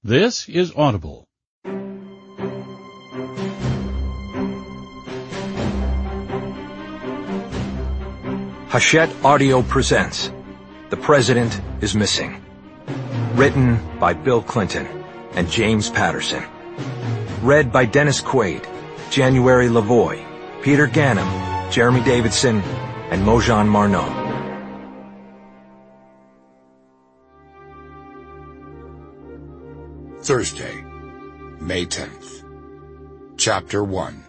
This is Audible. Hachette Audio presents The President is Missing. Written by Bill Clinton and James Patterson. Read by Dennis Quaid, January Lavoie, Peter Ganem, Jeremy Davidson, and Mojan Marno. Thursday, May 10th. Chapter 1.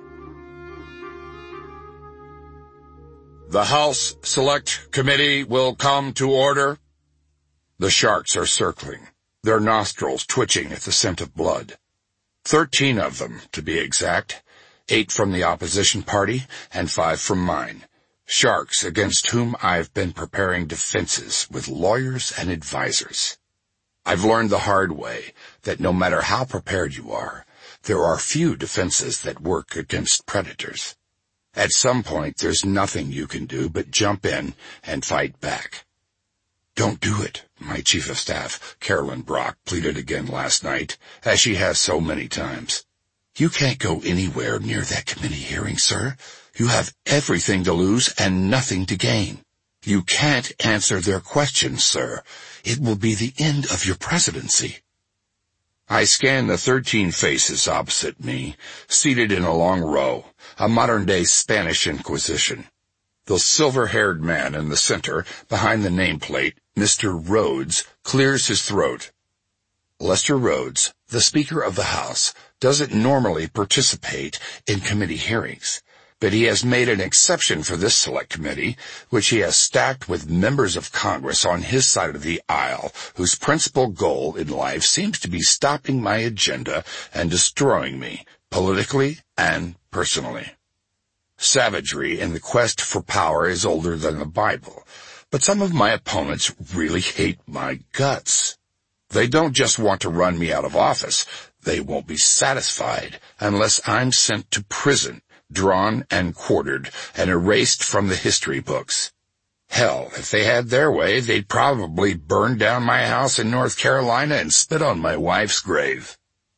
The House Select Committee will come to order. The sharks are circling, their nostrils twitching at the scent of blood. 13 of them, to be exact, 8 from the opposition party and 5 from mine. Sharks against whom I've been preparing defenses with lawyers and advisors. I've learned the hard way that no matter how prepared you are, there are few defenses that work against predators. At some point, there's nothing you can do but jump in and fight back. Don't do it, my Chief of Staff, Carolyn Brock, pleaded again last night, as she has so many times. You can't go anywhere near that committee hearing, sir. You have everything to lose and nothing to gain. You can't answer their questions, sir. It will be the end of your presidency. I scan the 13 faces opposite me, seated in a long row, a modern-day Spanish Inquisition. The silver-haired man in the center, behind the nameplate, Mr. Rhodes, clears his throat. Lester Rhodes, the Speaker of the House, doesn't normally participate in committee hearings, but he has made an exception for this select committee, which he has stacked with members of Congress on his side of the aisle, whose principal goal in life seems to be stopping my agenda and destroying me, politically and personally. Savagery in the quest for power is older than the Bible, but some of my opponents really hate my guts. They don't just want to run me out of office. They won't be satisfied unless I'm sent to prison, drawn and quartered, and erased from the history books. Hell, if they had their way, they'd probably burn down my house in North Carolina and spit on my wife's grave.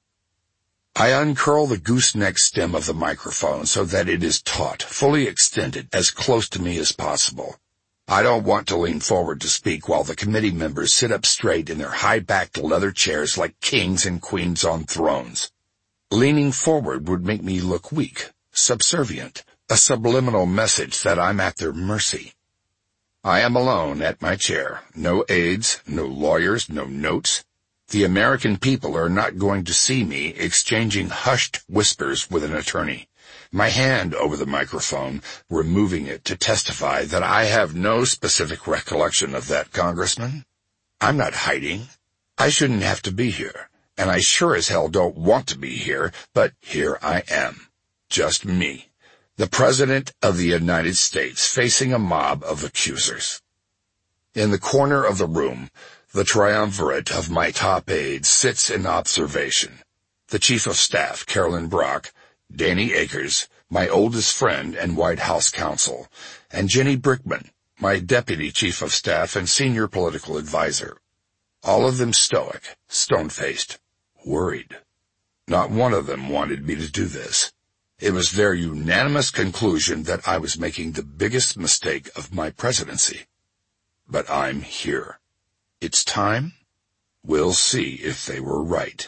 I uncurl the gooseneck stem of the microphone so that it is taut, fully extended, as close to me as possible. I don't want to lean forward to speak while the committee members sit up straight in their high-backed leather chairs like kings and queens on thrones. Leaning forward would make me look weak, subservient, a subliminal message that I'm at their mercy. I am alone at my chair. No aides, no lawyers, no notes. The American people are not going to see me exchanging hushed whispers with an attorney. My hand over the microphone, removing it to testify that I have no specific recollection of that, Congressman. I'm not hiding. I shouldn't have to be here, and I sure as hell don't want to be here, but here I am. Just me, the President of the United States, facing a mob of accusers. In the corner of the room, the triumvirate of my top aides sits in observation. The Chief of Staff, Carolyn Brock, Danny Akers, my oldest friend and White House counsel, and Jenny Brickman, my Deputy Chief of Staff and Senior Political Advisor. All of them stoic, stone-faced, worried. Not one of them wanted me to do this. It was their unanimous conclusion that I was making the biggest mistake of my presidency. But I'm here. It's time. We'll see if they were right.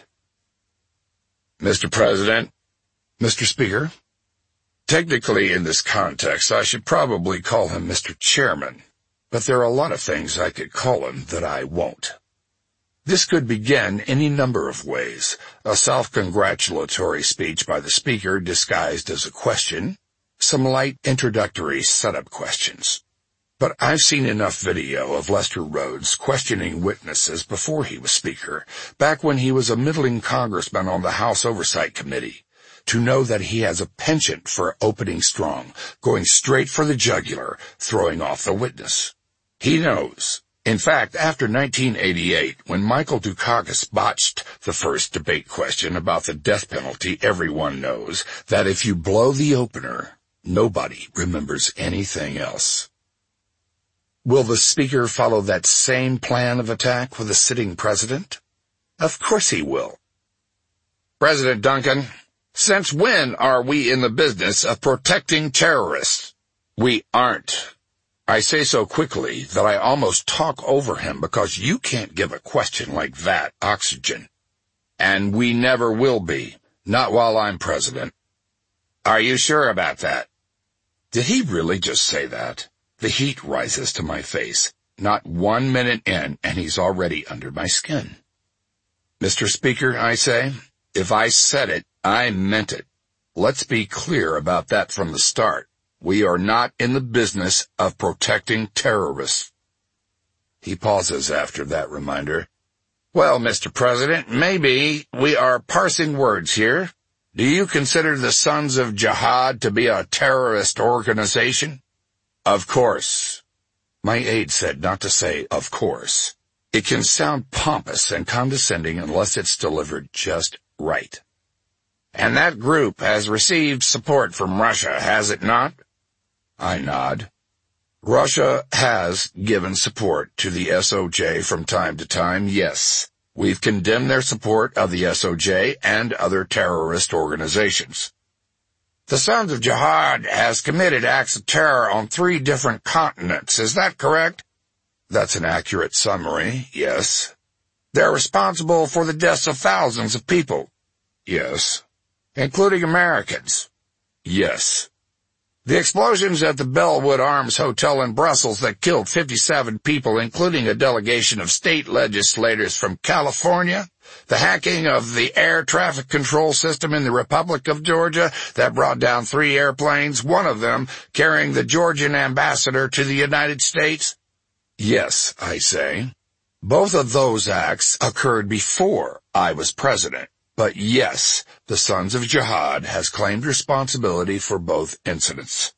Mr. President, Mr. Speaker, technically in this context I should probably call him Mr. Chairman, but there are a lot of things I could call him that I won't. This could begin any number of ways. A self-congratulatory speech by the Speaker disguised as a question, some light introductory setup questions. But I've seen enough video of Lester Rhodes questioning witnesses before he was Speaker, back when he was a middling congressman on the House Oversight Committee, to know that he has a penchant for opening strong, going straight for the jugular, throwing off the witness. He knows. In fact, after 1988, when Michael Dukakis botched the first debate question about the death penalty, everyone knows that if you blow the opener, nobody remembers anything else. Will the Speaker follow that same plan of attack with a sitting president? Of course he will. President Duncan, since when are we in the business of protecting terrorists? We aren't. I say so quickly that I almost talk over him because you can't give a question like that oxygen. And we never will be, not while I'm president. Are you sure about that? Did he really just say that? The heat rises to my face. Not 1 minute in, and he's already under my skin. Mr. Speaker, I say, if I said it, I meant it. Let's be clear about that from the start. We are not in the business of protecting terrorists. He pauses after that reminder. Well, Mr. President, maybe we are parsing words here. Do you consider the Sons of Jihad to be a terrorist organization? Of course. My aide said not to say of course. It can sound pompous and condescending unless it's delivered just right. And that group has received support from Russia, has it not? I nod. Russia has given support to the SOJ from time to time, yes. We've condemned their support of the SOJ and other terrorist organizations. The Sons of Jihad has committed acts of terror on 3 different continents, is that correct? That's an accurate summary, yes. They're responsible for the deaths of thousands of people, yes. Including Americans, yes. The explosions at the Bellwood Arms Hotel in Brussels that killed 57 people, including a delegation of state legislators from California, the hacking of the air traffic control system in the Republic of Georgia that brought down 3 airplanes, one of them carrying the Georgian ambassador to the United States. Yes, I say. Both of those acts occurred before I was president. But yes, the Sons of Jihad has claimed responsibility for both incidents.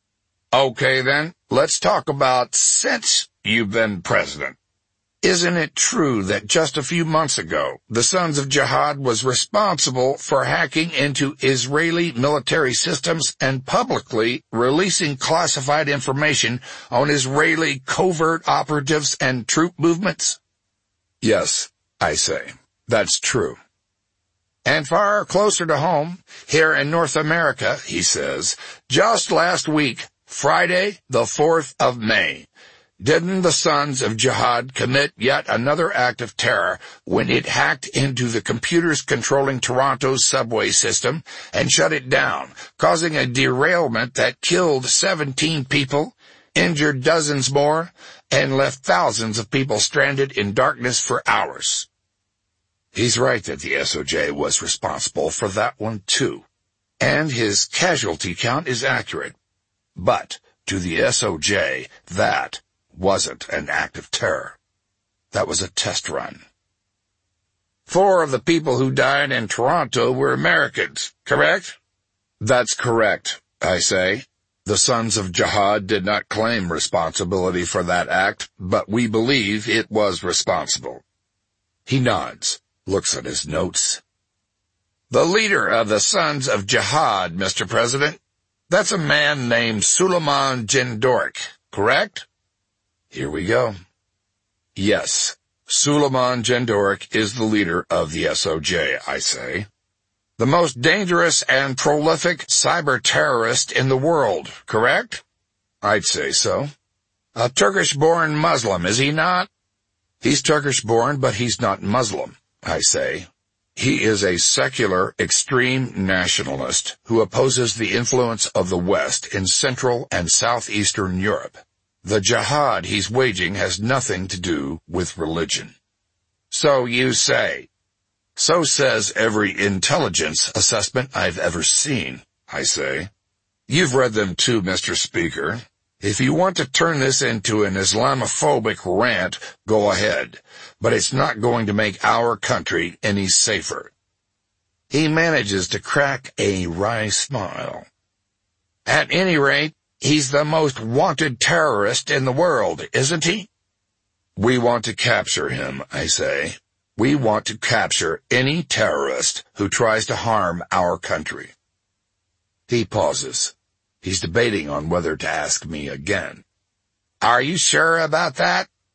Okay then, let's talk about since you've been president. Isn't it true that just a few months ago, the Sons of Jihad was responsible for hacking into Israeli military systems and publicly releasing classified information on Israeli covert operatives and troop movements? Yes, I say, that's true. And far closer to home, here in North America, he says, just last week, Friday, the 4th of May, didn't the Sons of Jihad commit yet another act of terror when it hacked into the computers controlling Toronto's subway system and shut it down, causing a derailment that killed 17 people, injured dozens more, and left thousands of people stranded in darkness for hours? He's right that the SOJ was responsible for that one, too. And his casualty count is accurate. But to the SOJ, that wasn't an act of terror. That was a test run. 4 of the people who died in Toronto were Americans, correct? That's correct, I say. The Sons of Jihad did not claim responsibility for that act, but we believe it was responsible. He nods. Looks at his notes. The leader of the Sons of Jihad, Mr. President, that's a man named Suleiman Jendorek, correct? Here we go. Yes, Suleiman Jendorek is the leader of the SOJ, I say. The most dangerous and prolific cyber-terrorist in the world, correct? I'd say so. A Turkish-born Muslim, is he not? He's Turkish-born, but he's not Muslim, I say. He is a secular, extreme nationalist who opposes the influence of the West in Central and Southeastern Europe. The jihad he's waging has nothing to do with religion. So you say. So says every intelligence assessment I've ever seen, I say. You've read them too, Mr. Speaker. If you want to turn this into an Islamophobic rant, go ahead, but it's not going to make our country any safer. He manages to crack a wry smile. At any rate, he's the most wanted terrorist in the world, isn't he? We want to capture him, I say. We want to capture any terrorist who tries to harm our country. He pauses. He's debating on whether to ask me again. Are you sure about that?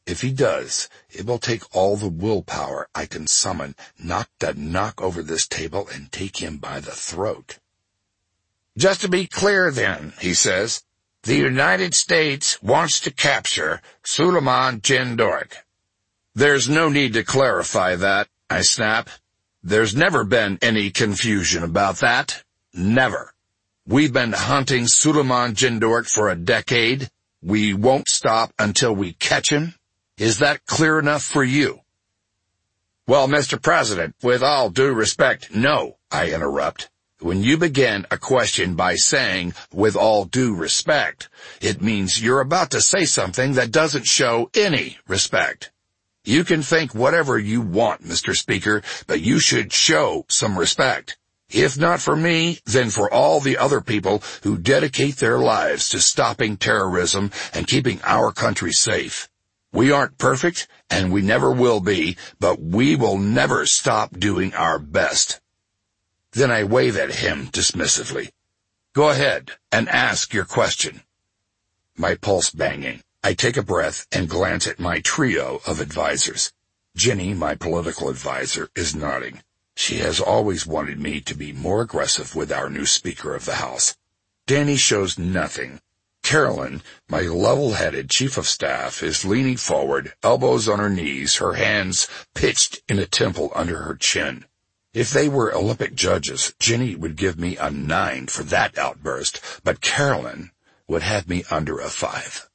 If he does, it will take all the willpower I can summon not to knock over this table and take him by the throat. Just to be clear then, he says, the United States wants to capture Suleiman Jindorek. There's no need to clarify that, I snap. There's never been any confusion about that. Never. We've been hunting Suleiman Jindorek for a decade. We won't stop until we catch him. Is that clear enough for you? Well, Mr. President, with all due respect, no, I interrupt. When you begin a question by saying, with all due respect, it means you're about to say something that doesn't show any respect. You can think whatever you want, Mr. Speaker, but you should show some respect. If not for me, then for all the other people who dedicate their lives to stopping terrorism and keeping our country safe. We aren't perfect, and we never will be, but we will never stop doing our best. Then I wave at him dismissively. Go ahead and ask your question. My pulse banging, I take a breath and glance at my trio of advisors. Jenny, my political advisor, is nodding. She has always wanted me to be more aggressive with our new Speaker of the House. Danny shows nothing. Carolyn, my level-headed chief of staff, is leaning forward, elbows on her knees, her hands pitched in a temple under her chin. If they were Olympic judges, Jenny would give me a 9 for that outburst, but Carolyn would have me under a 5.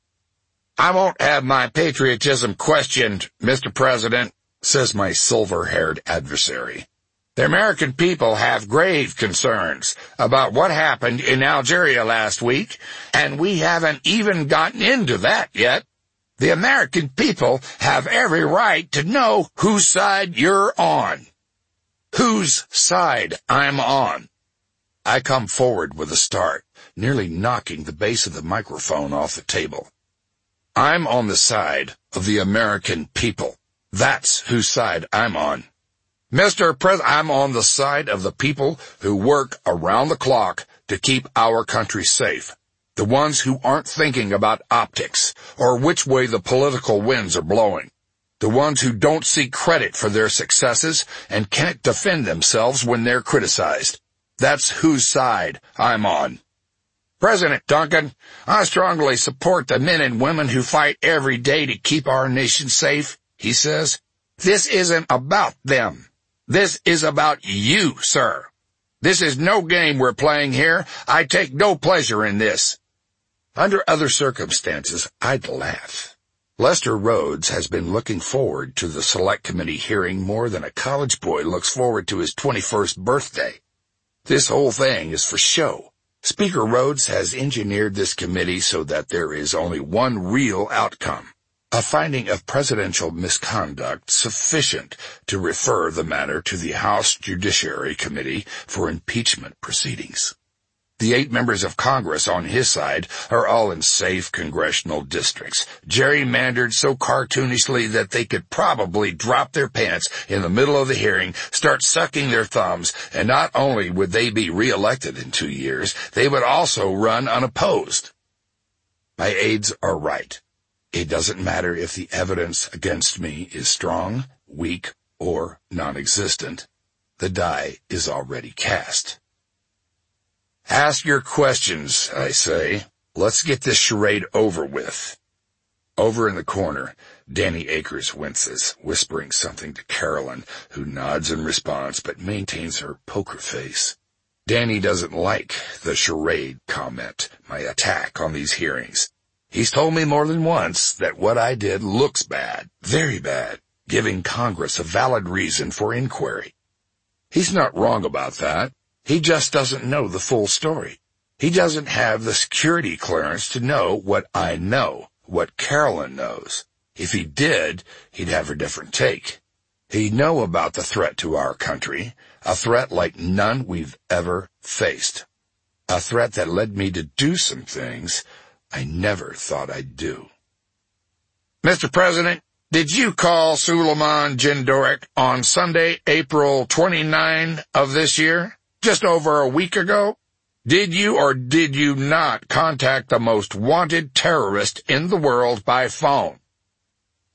I won't have my patriotism questioned, Mr. President, says my silver-haired adversary. The American people have grave concerns about what happened in Algeria last week, and we haven't even gotten into that yet. The American people have every right to know whose side you're on. Whose side I'm on. I come forward with a start, nearly knocking the base of the microphone off the table. I'm on the side of the American people. That's whose side I'm on. Mr. President, I'm on the side of the people who work around the clock to keep our country safe. The ones who aren't thinking about optics or which way the political winds are blowing. The ones who don't seek credit for their successes and can't defend themselves when they're criticized. That's whose side I'm on. President Duncan, I strongly support the men and women who fight every day to keep our nation safe, he says. This isn't about them. This is about you, sir. This is no game we're playing here. I take no pleasure in this. Under other circumstances, I'd laugh. Lester Rhodes has been looking forward to the Select Committee hearing more than a college boy looks forward to his 21st birthday. This whole thing is for show. Speaker Rhodes has engineered this committee so that there is only one real outcome. A finding of presidential misconduct sufficient to refer the matter to the House Judiciary Committee for impeachment proceedings. The 8 members of Congress on his side are all in safe congressional districts, gerrymandered so cartoonishly that they could probably drop their pants in the middle of the hearing, start sucking their thumbs, and not only would they be reelected in 2 years, they would also run unopposed. My aides are right. It doesn't matter if the evidence against me is strong, weak, or non-existent. The die is already cast. Ask your questions, I say. Let's get this charade over with. Over in the corner, Danny Akers winces, whispering something to Carolyn, who nods in response but maintains her poker face. Danny doesn't like the charade comment, my attack on these hearings. He's told me more than once that what I did looks bad, very bad, giving Congress a valid reason for inquiry. He's not wrong about that. He just doesn't know the full story. He doesn't have the security clearance to know what I know, what Carolyn knows. If he did, he'd have a different take. He'd know about the threat to our country, a threat like none we've ever faced. A threat that led me to do some things I never thought I'd do. Mr. President, did you call Suleiman Jindorek on Sunday, April 29 of this year? Just over a week ago? Did you or did you not contact the most wanted terrorist in the world by phone?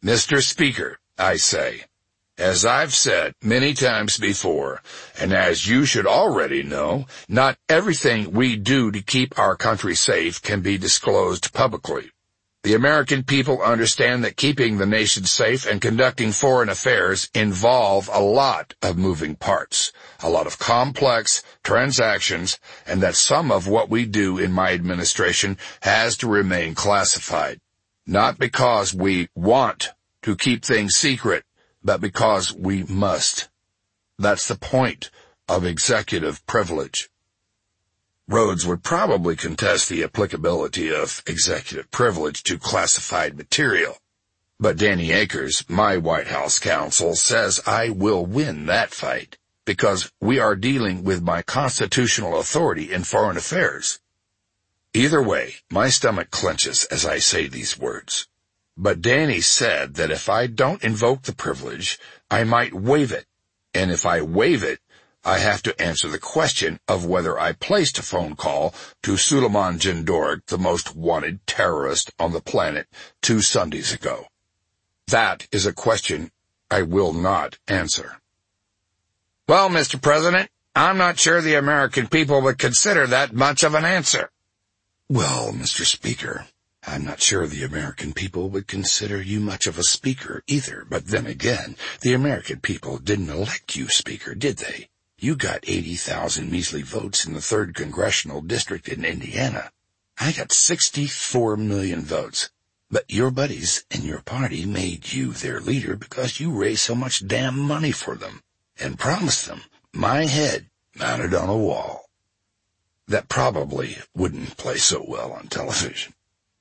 Mr. Speaker, I say, as I've said many times before, and as you should already know, not everything we do to keep our country safe can be disclosed publicly. The American people understand that keeping the nation safe and conducting foreign affairs involve a lot of moving parts, a lot of complex transactions, and that some of what we do in my administration has to remain classified. Not because we want to keep things secret, but because we must. That's the point of executive privilege. Rhodes would probably contest the applicability of executive privilege to classified material. But Danny Akers, my White House counsel, says I will win that fight, because we are dealing with my constitutional authority in foreign affairs. Either way, my stomach clenches as I say these words. But Danny said that if I don't invoke the privilege, I might waive it. And if I waive it, I have to answer the question of whether I placed a phone call to Suleiman Jindorek, the most wanted terrorist on the planet, 2 Sundays ago. That is a question I will not answer. Well, Mr. President, I'm not sure the American people would consider that much of an answer. Well, Mr. Speaker, I'm not sure the American people would consider you much of a speaker either, but then again, the American people didn't elect you speaker, did they? You got 80,000 measly votes in the 3rd Congressional District in Indiana. I got 64 million votes. But your buddies in your party made you their leader because you raised so much damn money for them and promised them my head mounted on a wall. That probably wouldn't play so well on television.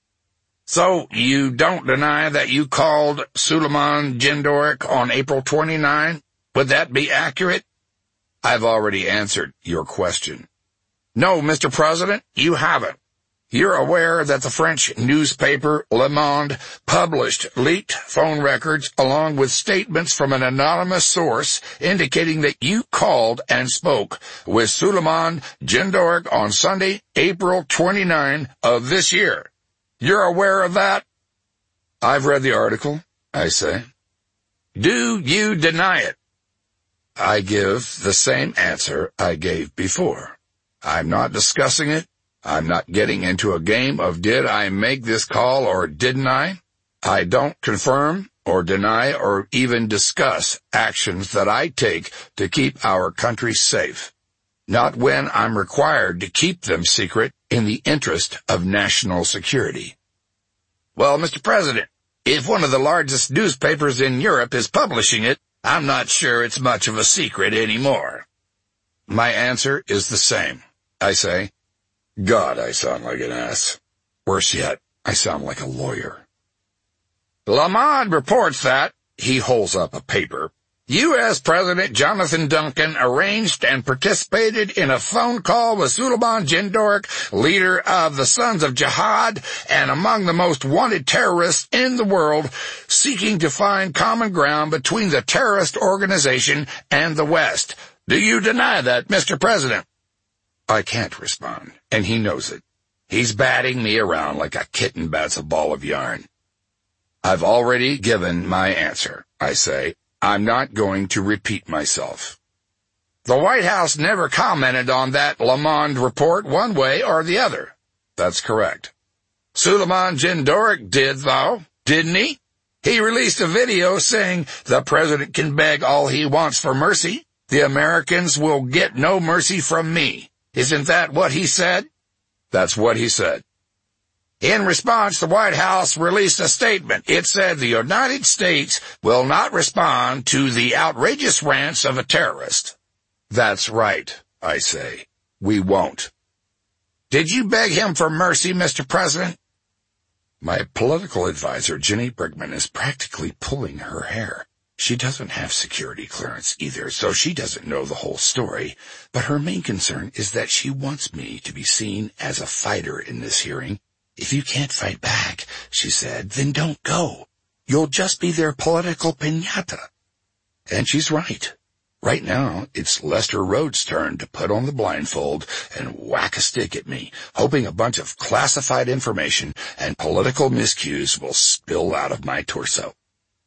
So you don't deny that you called Suleiman Jindorek on April 29? Would that be accurate? I've already answered your question. No, Mr. President, you haven't. You're aware that the French newspaper Le Monde published leaked phone records along with statements from an anonymous source indicating that you called and spoke with Suleiman Jindorek on Sunday, April 29 of this year. You're aware of that? I've read the article, I say. Do you deny it? I give the same answer I gave before. I'm not discussing it. I'm not getting into a game of did I make this call or didn't I? I don't confirm or deny or even discuss actions that I take to keep our country safe. Not when I'm required to keep them secret in the interest of national security. Well, Mr. President, if one of the largest newspapers in Europe is publishing it, I'm not sure it's much of a secret anymore. My answer is the same. I say, God, I sound like an ass. Worse yet, I sound like a lawyer. Le Monde reports that, he holds up a paper, U.S. President Jonathan Duncan arranged and participated in a phone call with Suleiman Jindorek, leader of the Sons of Jihad and among the most wanted terrorists in the world, seeking to find common ground between the terrorist organization and the West. Do you deny that, Mr. President? I can't respond, and he knows it. He's batting me around like a kitten bats a ball of yarn. I've already given my answer, I say. I'm not going to repeat myself. The White House never commented on that Le Monde report one way or the other. That's correct. Suleiman Jindorek did, though, didn't he? He released a video saying the president can beg all he wants for mercy. The Americans will get no mercy from me. Isn't that what he said? That's what he said. In response, the White House released a statement. It said the United States will not respond to the outrageous rants of a terrorist. That's right, I say. We won't. Did you beg him for mercy, Mr. President? My political advisor, Ginny Bergman, is practically pulling her hair. She doesn't have security clearance either, so she doesn't know the whole story. But her main concern is that she wants me to be seen as a fighter in this hearing. If you can't fight back, she said, then don't go. You'll just be their political piñata. And she's right. Right now, it's Lester Rhodes' turn to put on the blindfold and whack a stick at me, hoping a bunch of classified information and political miscues will spill out of my torso.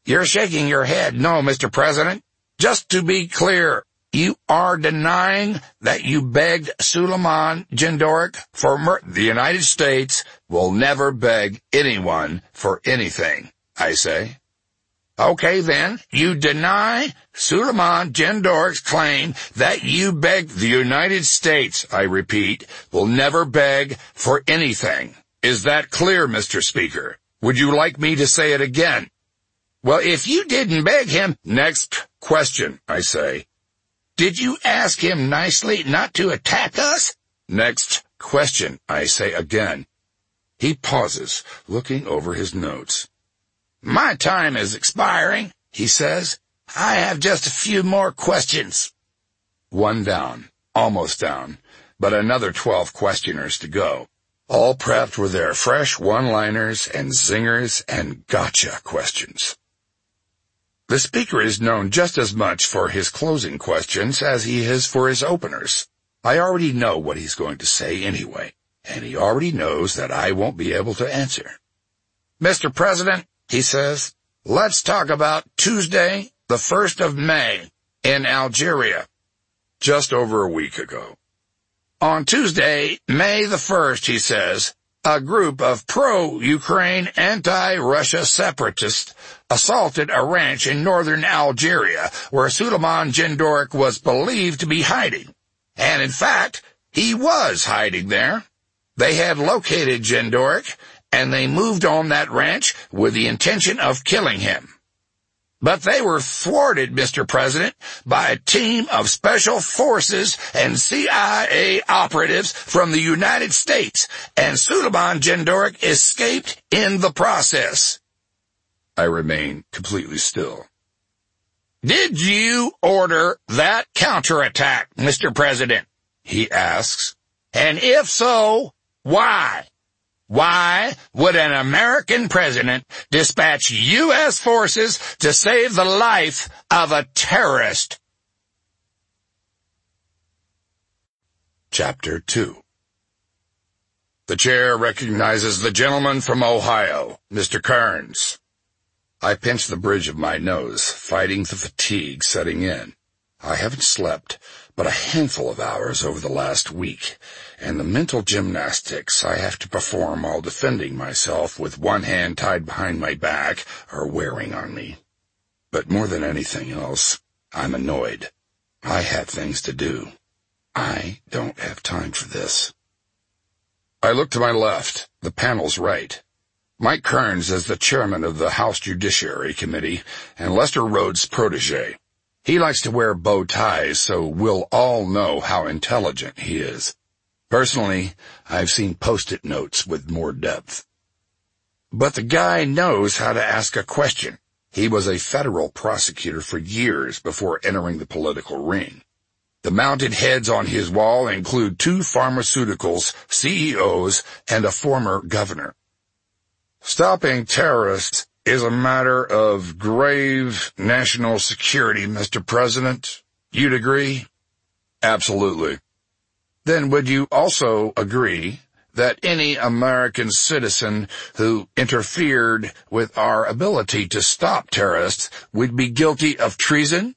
You're shaking your head. No, Mr. President. Just to be clear, you are denying that you begged Suleiman Jindorek for murder. The United States will never beg anyone for anything, I say. Okay, then, you deny Suleiman Jindorek's claim that you begged. The United States, I repeat, will never beg for anything. Is that clear, Mr. Speaker? Would you like me to say it again? Well, if you didn't beg him... Next question, I say. Did you ask him nicely not to attack us? Next question, I say again. He pauses, looking over his notes. My time is expiring, he says. I have just a few more questions. One down, almost down, but another 12 questioners to go. All prepped with their fresh one-liners and zingers and gotcha questions. The speaker is known just as much for his closing questions as he is for his openers. I already know what he's going to say anyway, and he already knows that I won't be able to answer. Mr. President, he says, let's talk about Tuesday, the 1st of May, in Algeria, just over a week ago. On Tuesday, May the 1st, he says, a group of pro-Ukraine, anti-Russia separatists assaulted a ranch in northern Algeria where Suleiman Jindorek was believed to be hiding. And in fact, he was hiding there. They had located Jindorek, and they moved on that ranch with the intention of killing him. But they were thwarted, Mr. President, by a team of special forces and CIA operatives from the United States, and Suleiman Jindorek escaped in the process. I remain completely still. Did you order that counterattack, Mr. President? He asks. And if so, why? Why would an American president dispatch U.S. forces to save the life of a terrorist? Chapter 2. The chair recognizes the gentleman from Ohio, Mr. Kearns. I pinch the bridge of my nose, fighting the fatigue setting in. I haven't slept but a handful of hours over the last week, and the mental gymnastics I have to perform while defending myself with one hand tied behind my back are wearing on me. But more than anything else, I'm annoyed. I have things to do. I don't have time for this. I look to my left, the panel's right. Mike Kearns is the chairman of the House Judiciary Committee and Lester Rhodes' protege. He likes to wear bow ties, so we'll all know how intelligent he is. Personally, I've seen post-it notes with more depth. But the guy knows how to ask a question. He was a federal prosecutor for years before entering the political ring. The mounted heads on his wall include 2 pharmaceuticals, CEOs, and a former governor. Stopping terrorists is a matter of grave national security, Mr. President. You'd agree? Absolutely. Then would you also agree that any American citizen who interfered with our ability to stop terrorists would be guilty of treason?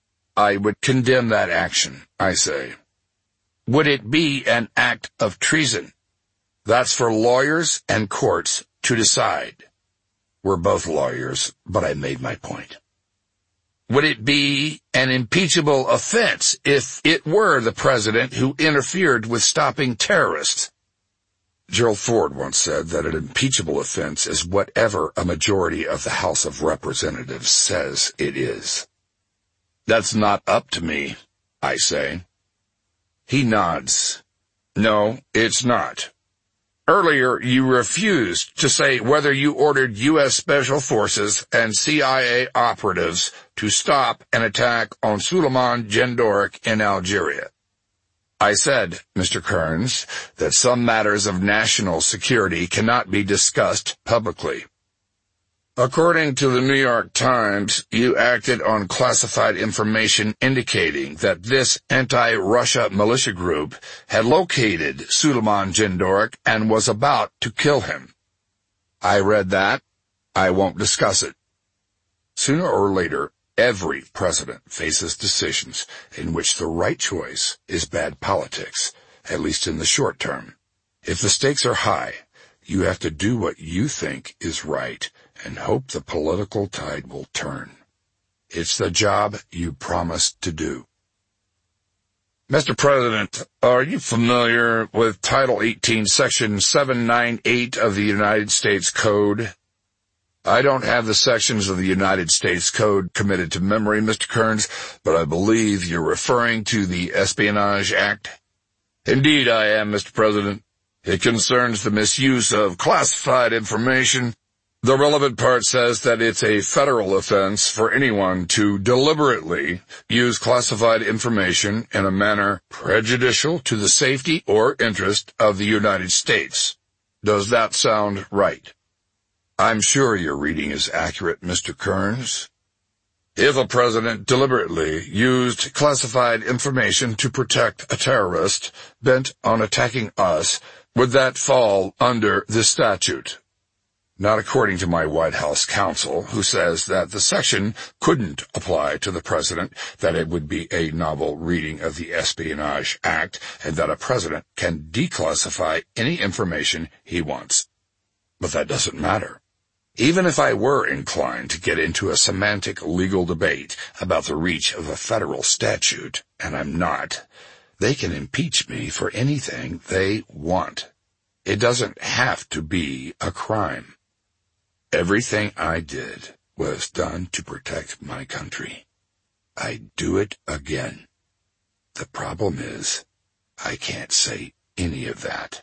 I would condemn that action, I say. Would it be an act of treason? That's for lawyers and courts to decide. We're both lawyers, but I made my point. Would it be an impeachable offense if it were the president who interfered with stopping terrorists? Gerald Ford once said that an impeachable offense is whatever a majority of the House of Representatives says it is. That's not up to me, I say. He nods. No, it's not. Earlier, you refused to say whether you ordered U.S. Special Forces and CIA operatives to stop an attack on Suleiman Jindorek in Algeria. I said, Mr. Kearns, that some matters of national security cannot be discussed publicly. According to the New York Times, you acted on classified information indicating that this anti-Russia militia group had located Suleiman Jindorek and was about to kill him. I read that. I won't discuss it. Sooner or later, every president faces decisions in which the right choice is bad politics, at least in the short term. If the stakes are high, you have to do what you think is right and hope the political tide will turn. It's the job you promised to do. Mr. President, are you familiar with Title 18, Section 798 of the United States Code? I don't have the sections of the United States Code committed to memory, Mr. Kearns, but I believe you're referring to the Espionage Act. Indeed I am, Mr. President. It concerns the misuse of classified information. The relevant part says that it's a federal offense for anyone to deliberately use classified information in a manner prejudicial to the safety or interest of the United States. Does that sound right? I'm sure your reading is accurate, Mr. Kearns. If a president deliberately used classified information to protect a terrorist bent on attacking us, would that fall under this statute? Not according to my White House counsel, who says that the section couldn't apply to the president, that it would be a novel reading of the Espionage Act, and that a president can declassify any information he wants. But that doesn't matter. Even if I were inclined to get into a semantic legal debate about the reach of a federal statute, and I'm not, they can impeach me for anything they want. It doesn't have to be a crime. Everything I did was done to protect my country. I'd do it again. The problem is, I can't say any of that.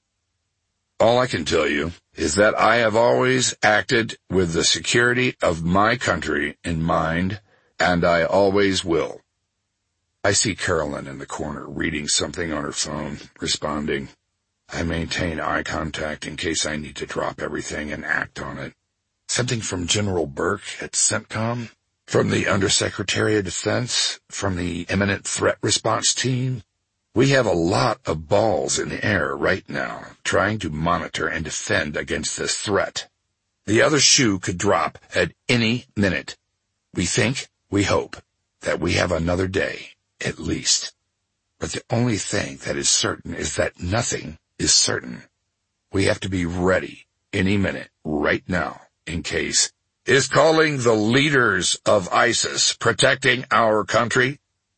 All I can tell you is that I have always acted with the security of my country in mind, and I always will. I see Carolyn in the corner reading something on her phone, responding. I maintain eye contact in case I need to drop everything and act on it. Something from General Burke at CENTCOM? From the Undersecretary of Defense? From the Imminent Threat Response Team? We have a lot of balls in the air right now, trying to monitor and defend against this threat. The other shoe could drop at any minute. We think, we hope, that we have another day, at least. But the only thing that is certain is that nothing is certain. We have to be ready any minute, right now, in case. Is calling the leaders of ISIS protecting our country?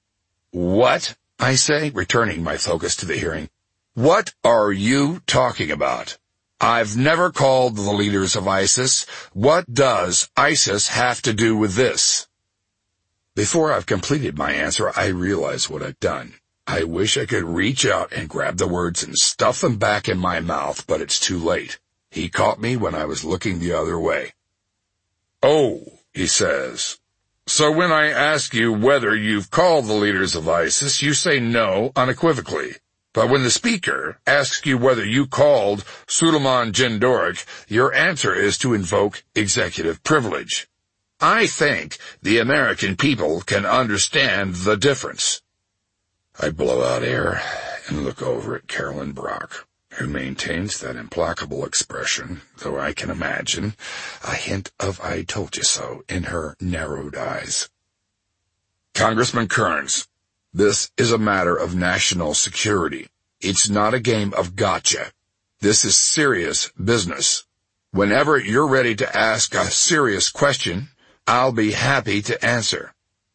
What? I say, returning my focus to the hearing. What are you talking about? I've never called the leaders of ISIS. What does ISIS have to do with this? Before I've completed my answer, I realize what I've done. I wish I could reach out and grab the words and stuff them back in my mouth, but it's too late. He caught me when I was looking the other way. Oh, he says. So when I ask you whether you've called the leaders of ISIS, you say no unequivocally. But when the speaker asks you whether you called Suleiman Jindorek, your answer is to invoke executive privilege. I think the American people can understand the difference. I blow out air and look over at Carolyn Brock, who maintains that implacable expression, though I can imagine a hint of I told you so in her narrowed eyes. Congressman Kearns, this is a matter of national security. It's not a game of gotcha. This is serious business. Whenever you're ready to ask a serious question, I'll be happy to answer.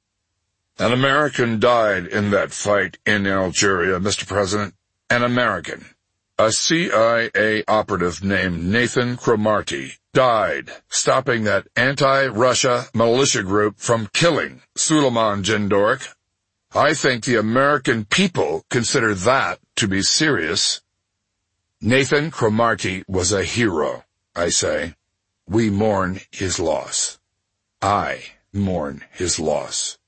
An American died in that fight in Algeria, Mr. President. An American. A CIA operative named Nathan Cromartie died stopping that anti-Russia militia group from killing Suleiman Jindorek. I think the American people consider that to be serious. Nathan Cromartie was a hero, I say. We mourn his loss. I mourn his loss.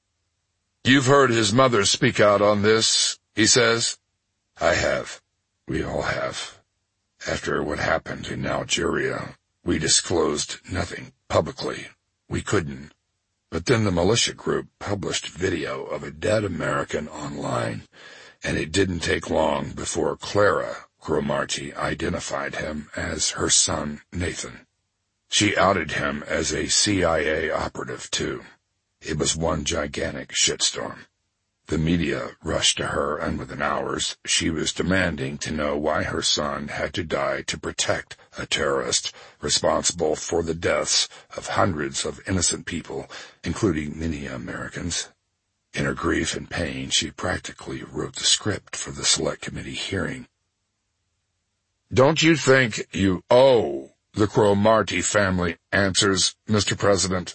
You've heard his mother speak out on this, he says. I have. We all have. After what happened in Algeria, we disclosed nothing publicly. We couldn't. But then the militia group published video of a dead American online, and it didn't take long before Clara Cromartie identified him as her son, Nathan. She outed him as a CIA operative, too. It was one gigantic shitstorm. The media rushed to her, and within hours, she was demanding to know why her son had to die to protect a terrorist responsible for the deaths of hundreds of innocent people, including many Americans. In her grief and pain, she practically wrote the script for the Select Committee hearing. "Don't you think you owe the Cromartie family answers, Mr. President?"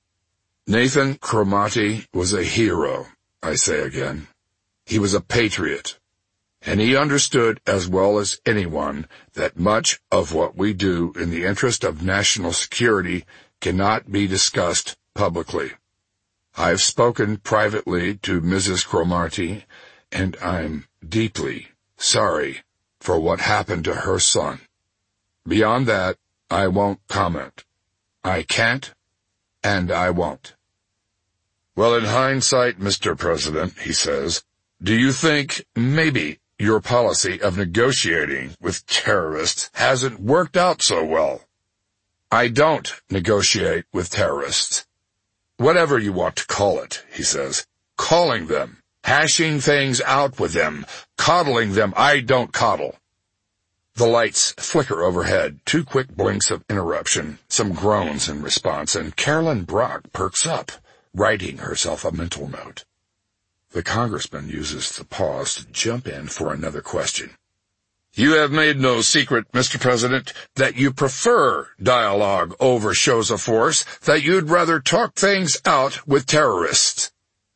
Nathan Cromartie was a hero, I say again. He was a patriot, and he understood as well as anyone that much of what we do in the interest of national security cannot be discussed publicly. I have spoken privately to Mrs. Cromartie, and I'm deeply sorry for what happened to her son. Beyond that, I won't comment. I can't, and I won't. "Well, in hindsight, Mr. President," he says, "do you think maybe your policy of negotiating with terrorists hasn't worked out so well?" "I don't negotiate with terrorists. Whatever you want to call it," he says, "calling them, hashing things out with them, coddling them, I don't coddle." The lights flicker overhead, 2 quick blinks of interruption, some groans in response, and Carolyn Brock perks up, writing herself a mental note. The congressman uses the pause to jump in for another question. "You have made no secret, Mr. President, that you prefer dialogue over shows of force, that you'd rather talk things out with terrorists."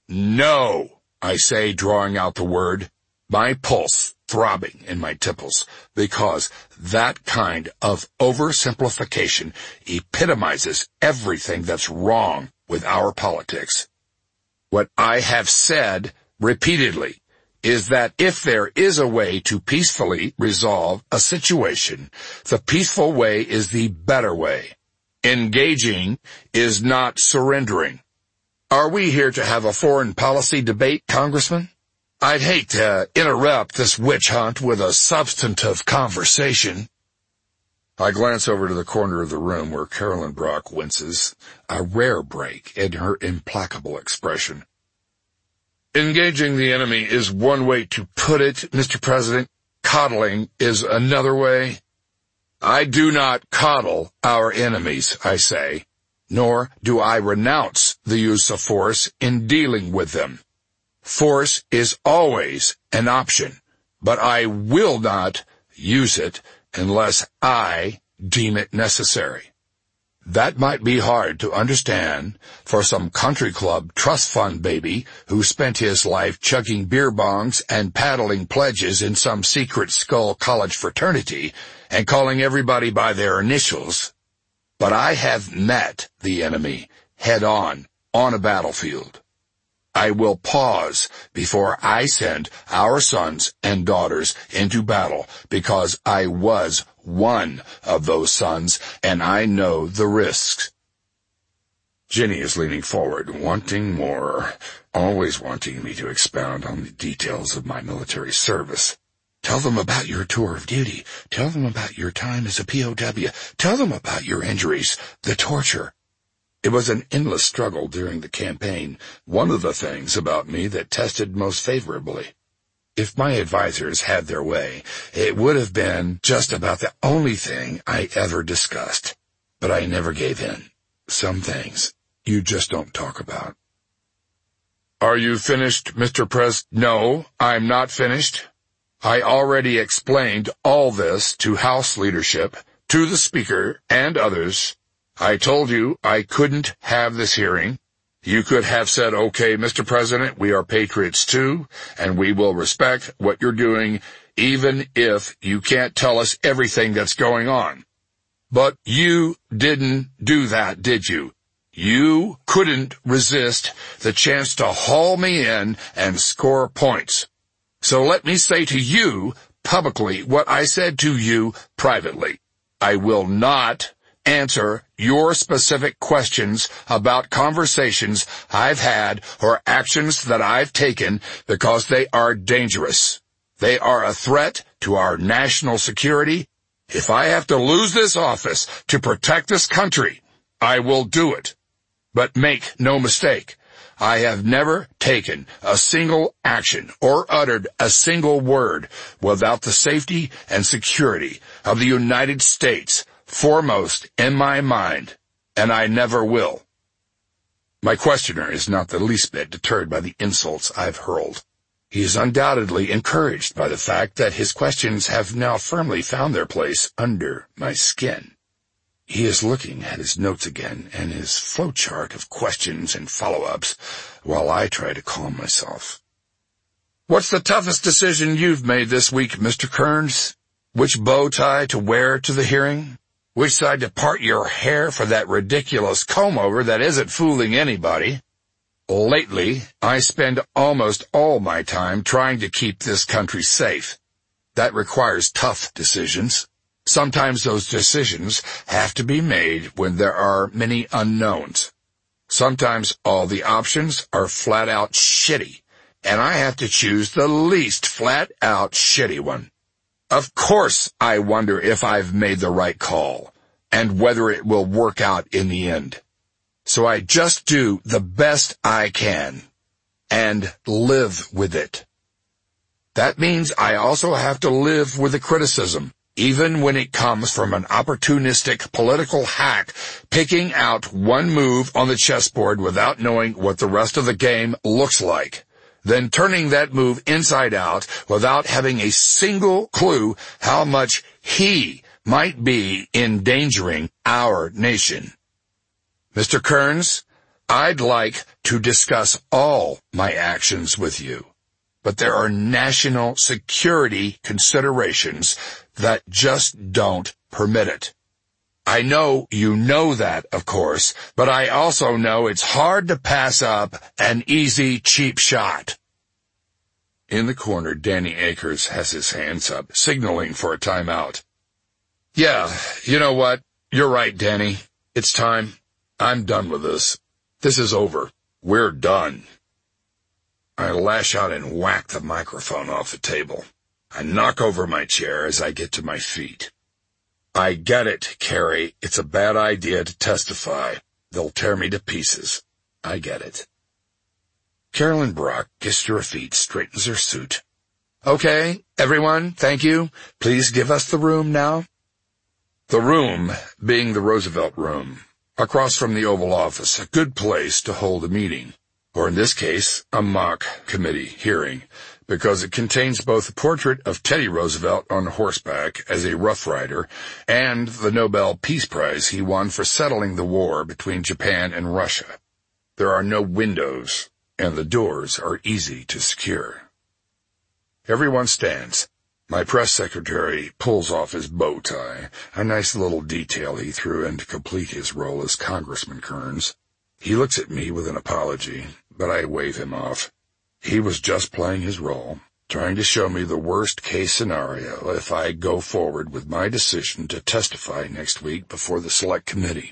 "No," I say, drawing out the word, my pulse throbbing in my temples, because that kind of oversimplification epitomizes everything that's wrong with our politics. What I have said repeatedly is that if there is a way to peacefully resolve a situation, the peaceful way is the better way. Engaging is not surrendering. Are we here to have a foreign policy debate, Congressman? I'd hate to interrupt this witch hunt with a substantive conversation. I glance over to the corner of the room where Carolyn Brock winces, a rare break in her implacable expression. "Engaging the enemy is one way to put it, Mr. President. Coddling is another way." "I do not coddle our enemies," I say, "nor do I renounce the use of force in dealing with them. Force is always an option, but I will not use it unless I deem it necessary." That might be hard to understand for some country club trust fund baby who spent his life chugging beer bongs and paddling pledges in some secret skull college fraternity and calling everybody by their initials. But I have met the enemy head on a battlefield. I will pause before I send our sons and daughters into battle because I was one of those sons and I know the risks. Jenny is leaning forward, wanting more, always wanting me to expound on the details of my military service. Tell them about your tour of duty. Tell them about your time as a POW. Tell them about your injuries, the torture. It was an endless struggle during the campaign, one of the things about me that tested most favorably. If my advisors had their way, it would have been just about the only thing I ever discussed. But I never gave in. Some things you just don't talk about. "Are you finished, Mr. No, I'm not finished. I already explained all this to House leadership, to the Speaker, and others. I told you I couldn't have this hearing. You could have said, okay, Mr. President, we are patriots too, and we will respect what you're doing, even if you can't tell us everything that's going on. But you didn't do that, did you? You couldn't resist the chance to haul me in and score points. So let me say to you publicly what I said to you privately. I will not answer your specific questions about conversations I've had or actions that I've taken because they are dangerous. They are a threat to our national security, If I have to lose this office to protect this country, I will do it. But make no mistake, I have never taken a single action or uttered a single word without the safety and security of the United States foremost in my mind, and I never will. My questioner is not the least bit deterred by the insults I've hurled. He is undoubtedly encouraged by the fact that his questions have now firmly found their place under my skin. He is looking at his notes again and his flowchart of questions and follow-ups while I try to calm myself. What's the toughest decision you've made this week, Mr. Kearns? Which bow tie to wear to the hearing? Which side to part your hair for that ridiculous comb-over that isn't fooling anybody? Lately, I spend almost all my time trying to keep this country safe. That requires tough decisions. Sometimes those decisions have to be made when there are many unknowns. Sometimes all the options are flat-out shitty, and I have to choose the least flat-out shitty one. Of course I wonder if I've made the right call, and whether it will work out in the end. So I just do the best I can, and live with it. That means I also have to live with the criticism, even when it comes from an opportunistic political hack picking out one move on the chessboard without knowing what the rest of the game looks like, then turning that move inside out without having a single clue how much he might be endangering our nation. Mr. Kearns, I'd like to discuss all my actions with you, but there are national security considerations that just don't permit it. I know you know that, of course, but I also know it's hard to pass up an easy, cheap shot. In the corner, Danny Akers has his hands up, signaling for a timeout. Yeah, you know what? You're right, Danny. It's time. I'm done with this. This is over. We're done. I lash out and whack the microphone off the table. I knock over my chair as I get to my feet. I get it, Carrie. It's a bad idea to testify. They'll tear me to pieces. I get it. Carolyn Brock gets to her feet, straightens her suit. Okay, everyone, thank you. Please give us the room now. The room being the Roosevelt Room, across from the Oval Office, a good place to hold a meeting, or in this case, a mock committee hearing, because it contains both a portrait of Teddy Roosevelt on horseback as a Rough Rider and the Nobel Peace Prize he won for settling the war between Japan and Russia. There are no windows, and the doors are easy to secure. Everyone stands. My press secretary pulls off his bow tie, a nice little detail he threw in to complete his role as Congressman Kearns. He looks at me with an apology, but I wave him off. He was just playing his role, trying to show me the worst-case scenario if I go forward with my decision to testify next week before the Select Committee.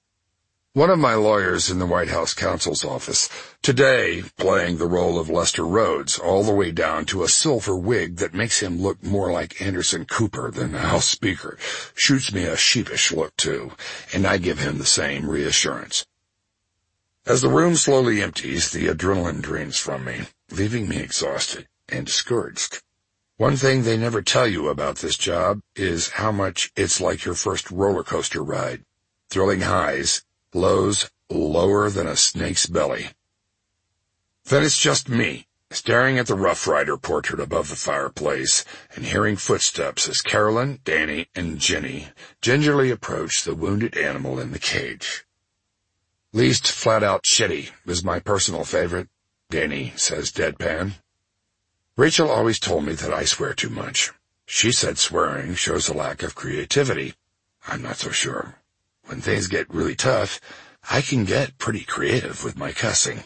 One of my lawyers in the White House counsel's office, today playing the role of Lester Rhodes, all the way down to a silver wig that makes him look more like Anderson Cooper than the House Speaker, shoots me a sheepish look too, and I give him the same reassurance. As the room slowly empties, the adrenaline drains from me, leaving me exhausted and discouraged. One thing they never tell you about this job is how much it's like your first roller coaster ride. Thrilling highs, lows lower than a snake's belly. Then it's just me, staring at the Rough Rider portrait above the fireplace and hearing footsteps as Carolyn, Danny, and Jenny gingerly approach the wounded animal in the cage. Least flat-out shitty is my personal favorite, Danny says deadpan. Rachel always told me that I swear too much. She said swearing shows a lack of creativity. I'm not so sure. When things get really tough, I can get pretty creative with my cussing.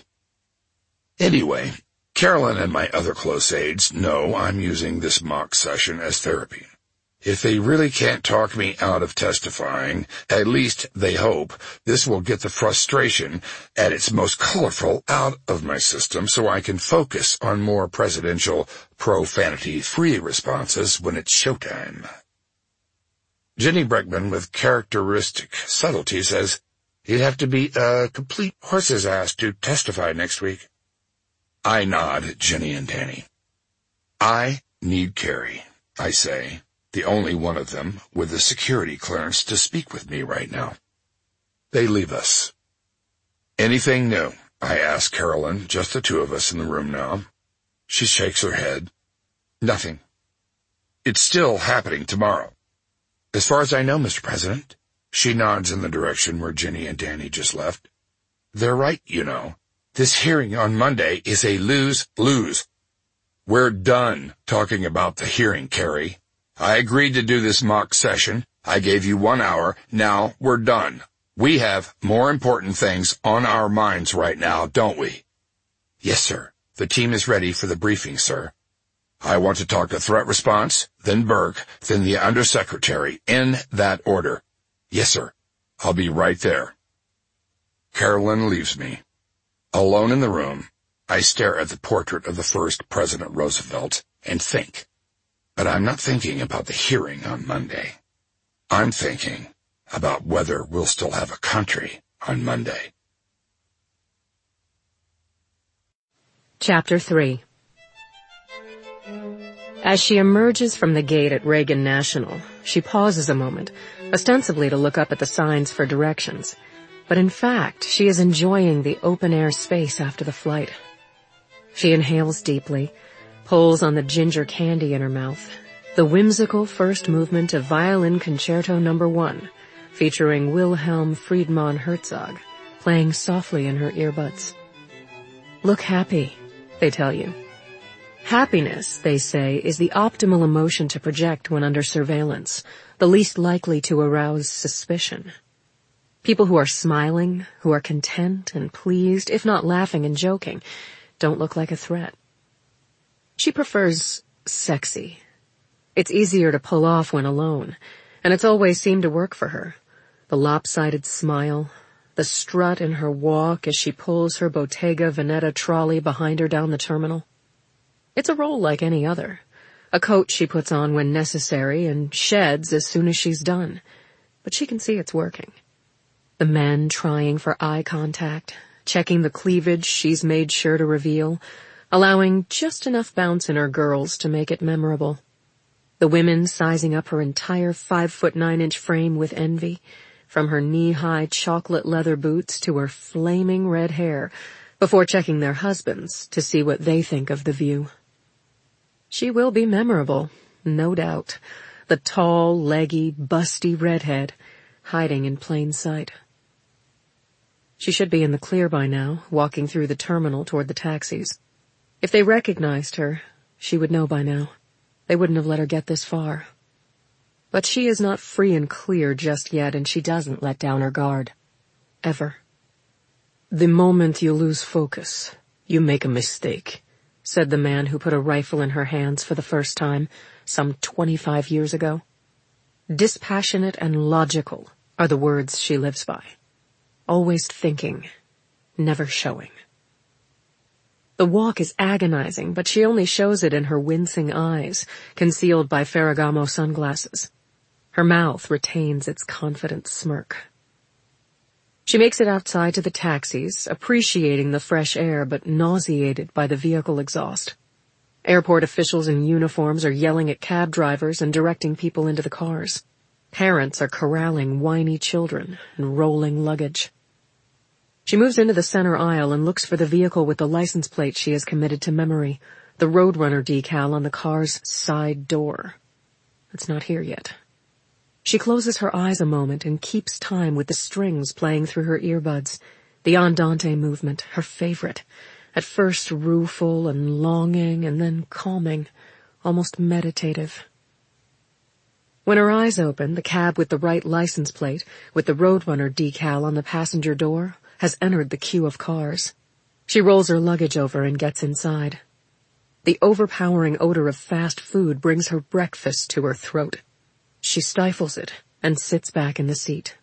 Anyway, Carolyn and my other close aides know I'm using this mock session as therapy. If they really can't talk me out of testifying, at least they hope this will get the frustration at its most colorful out of my system so I can focus on more presidential, profanity-free responses when it's showtime. Ginny Breckman, with characteristic subtlety, says he'd have to be a complete horse's ass to testify next week. I nod at Ginny and Danny. I need Carrie, I say, the only one of them with the security clearance to speak with me right now. They leave us. Anything new? I ask Carolyn, just the two of us in the room now. She shakes her head. Nothing. It's still happening tomorrow. As far as I know, Mr. President. She nods in the direction where Ginny and Danny just left. They're right, you know. This hearing on Monday is a lose-lose. We're done talking about the hearing, Carrie. I agreed to do this mock session. I gave you 1 hour. Now we're done. We have more important things on our minds right now, don't we? Yes, sir. The team is ready for the briefing, sir. I want to talk to threat response, then Burke, then the undersecretary, in that order. Yes, sir. I'll be right there. Carolyn leaves me. Alone in the room, I stare at the portrait of the first President Roosevelt and think. But I'm not thinking about the hearing on Monday. I'm thinking about whether we'll still have a country on Monday. Chapter 3. As she emerges from the gate at Reagan National, she pauses a moment, ostensibly to look up at the signs for directions. But in fact, she is enjoying the open-air space after the flight. She inhales deeply, pulls on the ginger candy in her mouth, the whimsical first movement of Violin Concerto No. 1, featuring Wilhelm Friedmann Herzog, playing softly in her earbuds. Look happy, they tell you. Happiness, they say, is the optimal emotion to project when under surveillance, the least likely to arouse suspicion. People who are smiling, who are content and pleased, if not laughing and joking, don't look like a threat. She prefers sexy. It's easier to pull off when alone, and it's always seemed to work for her. The lopsided smile, the strut in her walk as she pulls her Bottega Veneta trolley behind her down the terminal. It's a role like any other, a coat she puts on when necessary and sheds as soon as she's done, but she can see it's working. The men trying for eye contact, checking the cleavage she's made sure to reveal, allowing just enough bounce in her girls to make it memorable. The women sizing up her entire 5'9" frame with envy, from her knee-high chocolate leather boots to her flaming red hair, before checking their husbands to see what they think of the view. She will be memorable, no doubt, the tall, leggy, busty redhead, hiding in plain sight. She should be in the clear by now, walking through the terminal toward the taxis. If they recognized her, she would know by now. They wouldn't have let her get this far. But she is not free and clear just yet, and she doesn't let down her guard. Ever. The moment you lose focus, you make a mistake, said the man who put a rifle in her hands for the first time, some 25 years ago. Dispassionate and logical are the words she lives by. Always thinking, never showing. The walk is agonizing, but she only shows it in her wincing eyes, concealed by Ferragamo sunglasses. Her mouth retains its confident smirk. She makes it outside to the taxis, appreciating the fresh air but nauseated by the vehicle exhaust. Airport officials in uniforms are yelling at cab drivers and directing people into the cars. Parents are corralling whiny children and rolling luggage. She moves into the center aisle and looks for the vehicle with the license plate she has committed to memory, the Roadrunner decal on the car's side door. It's not here yet. She closes her eyes a moment and keeps time with the strings playing through her earbuds, the andante movement, her favorite, at first rueful and longing and then calming, almost meditative. When her eyes open, the cab with the right license plate, with the Roadrunner decal on the passenger door, has entered the queue of cars. She rolls her luggage over and gets inside. The overpowering odor of fast food brings her breakfast to her throat. She stifles it and sits back in the seat.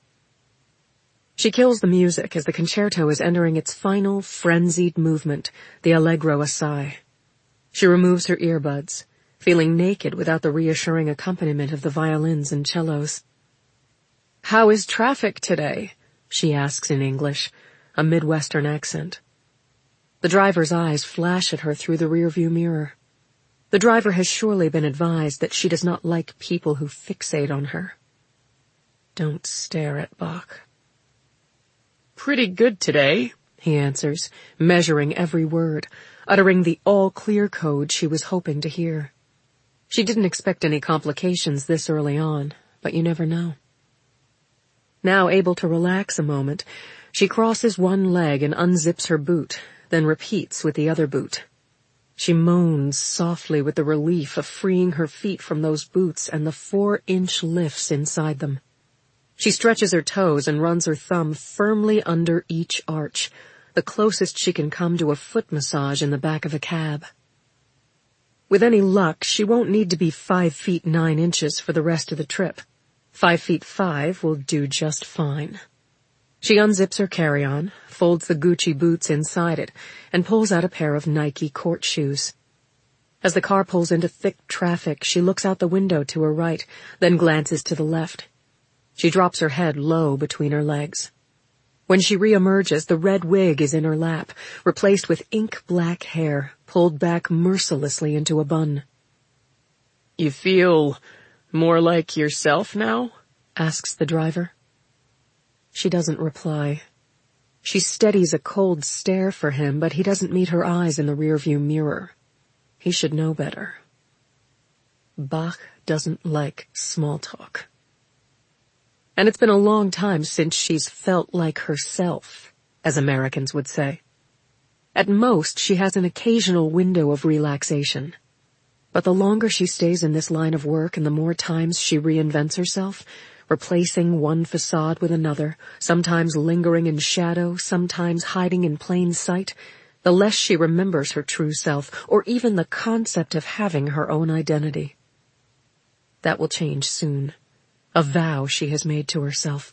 She kills the music as the concerto is entering its final, frenzied movement, the Allegro assai. She removes her earbuds, feeling naked without the reassuring accompaniment of the violins and cellos. "How is traffic today?" she asks in English, a Midwestern accent. The driver's eyes flash at her through the rearview mirror. The driver has surely been advised that she does not like people who fixate on her. Don't stare at Bach. "Pretty good today," he answers, measuring every word, uttering the all-clear code she was hoping to hear. She didn't expect any complications this early on, but you never know. Now able to relax a moment, she crosses one leg and unzips her boot, then repeats with the other boot. She moans softly with the relief of freeing her feet from those boots and the 4-inch lifts inside them. She stretches her toes and runs her thumb firmly under each arch, the closest she can come to a foot massage in the back of a cab. With any luck, she won't need to be 5 feet 9 inches for the rest of the trip. 5 feet 5 will do just fine. She unzips her carry-on, folds the Gucci boots inside it, and pulls out a pair of Nike court shoes. As the car pulls into thick traffic, she looks out the window to her right, then glances to the left. She drops her head low between her legs. When she reemerges, the red wig is in her lap, replaced with ink-black hair, pulled back mercilessly into a bun. "You feel more like yourself now?" asks the driver. She doesn't reply. She steadies a cold stare for him, but he doesn't meet her eyes in the rearview mirror. He should know better. Bach doesn't like small talk. And it's been a long time since she's felt like herself, as Americans would say. At most, she has an occasional window of relaxation. But the longer she stays in this line of work and the more times she reinvents herself, replacing one facade with another, sometimes lingering in shadow, sometimes hiding in plain sight, the less she remembers her true self, or even the concept of having her own identity. That will change soon, a vow she has made to herself.